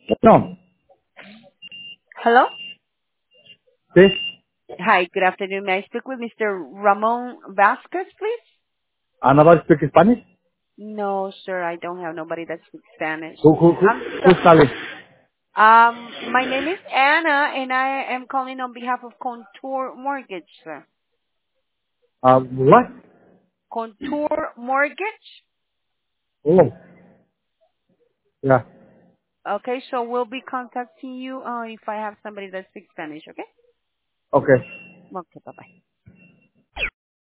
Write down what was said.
No. Hello? Sí. Hi, good afternoon. May I speak with Mr. Ramon Vasquez, please? Nobody speak Spanish? No, sir, I don't have nobody that speaks Spanish. I'm Who's calling? my name is Anna, and I am calling on behalf of Contour Mortgage, sir. What? Contour Mortgage? Oh, yeah. Okay, so we'll be contacting you if I have somebody that speaks Spanish, okay? Okay. Okay, bye-bye.